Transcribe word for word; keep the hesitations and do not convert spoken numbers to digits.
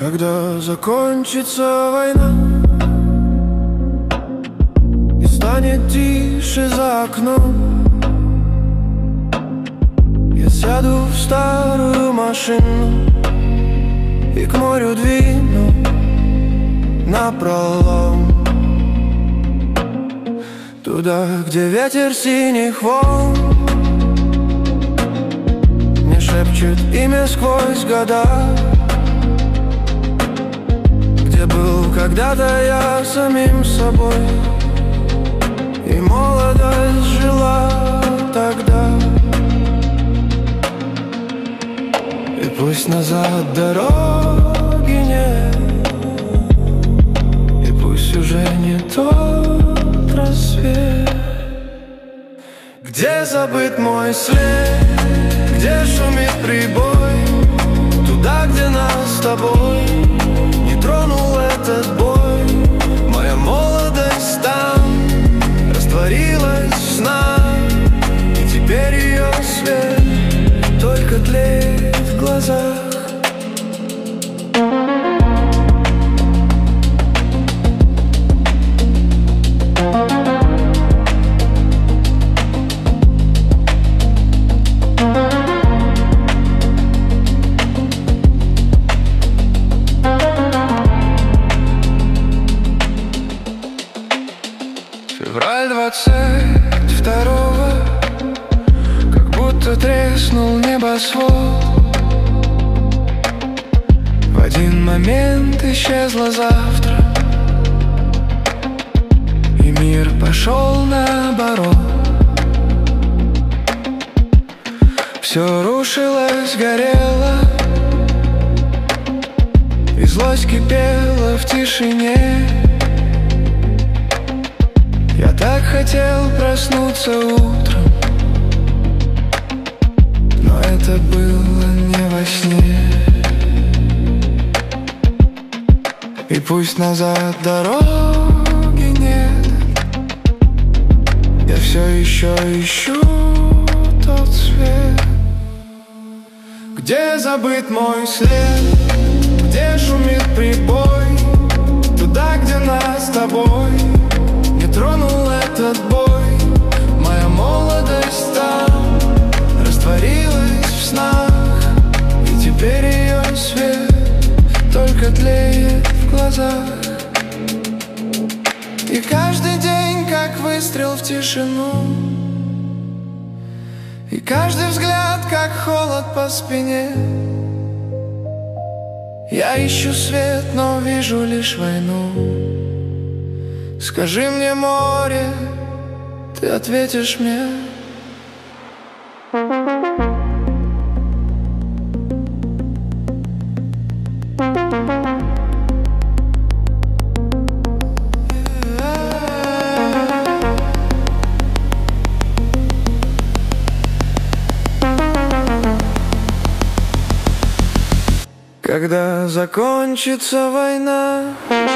Когда закончится война и станет тише за окном, я сяду в старую машину и к морю двину напролом, туда, где ветер синих волн мне шепчет имя сквозь года, где был когда-то я самим собой, и молодость жила тогда. И пусть назад дороги нет, и пусть уже не тот рассвет, где забыт мой след, где шумит прибой, туда, где нас с тобой не тронул этот бой. Моя молодость там растворилась в снах, и теперь ее свет только тлеет в глазах. Февраль двадцать второго, как будто треснул небосвод. В один момент исчезло завтра, и мир пошел наоборот. Все рушилось, горело, и злость кипела в тишине. Я так хотел проснуться утром, но это было не во сне. И пусть назад дороги нет, я все еще ищу тот свет, где забыт мой след, где шумит прибой, туда, где нас с тобой не тронул этот бой. Моя молодость там растворилась в снах, и теперь ее свет только тлеет в глазах. И каждый день как выстрел в тишину, и каждый взгляд как холод по спине. Я ищу свет, но вижу лишь войну. Скажи мне, море, ты ответишь мне. Когда закончится война